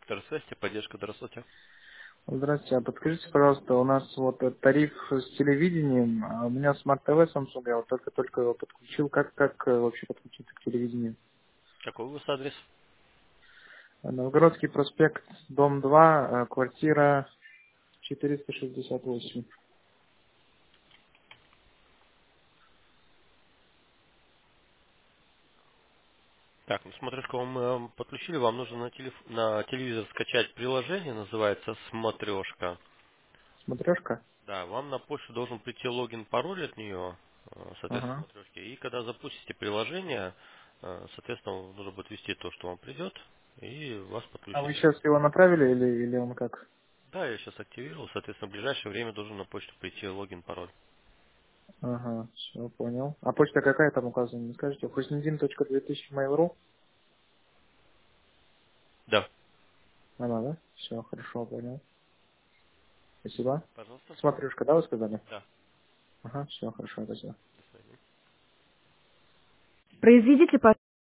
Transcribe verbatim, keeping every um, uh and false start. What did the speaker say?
Здравствуйте, поддержка, здравствуйте. Здравствуйте, а подскажите, пожалуйста, у нас вот э, тариф с телевидением, а у меня смарт-ТВ Samsung, я вот только-только его подключил. Как, как э, вообще подключиться к телевидению? Какой у вас адрес? Э, Новгородский проспект, дом два, э, квартира четыреста шестьдесят восемь. Так, ну смотришь, вам э, подключили, вам нужно на, телеф- на телевизор скачать приложение, называется Смотрешка. Смотрешка? Да, вам на почту должен прийти логин, пароль от нее, э, соответственно, Ага. Смотрешки. И когда запустите приложение, э, соответственно, нужно будет ввести то, что вам придет, и вас А вы подключить. сейчас его направили или, или он как? Да, я сейчас активировал, соответственно, в ближайшее время должен на почту прийти логин, пароль. Ага, все, понял. А почта какая там указана, не скажете? хуснидин точка две тысячи mail.ru? Да. Она, да? Все, хорошо, понял. Спасибо. Пожалуйста. Смотрешка, да, вы сказали? Да. Ага, все, хорошо, спасибо. До свидания. Произведите,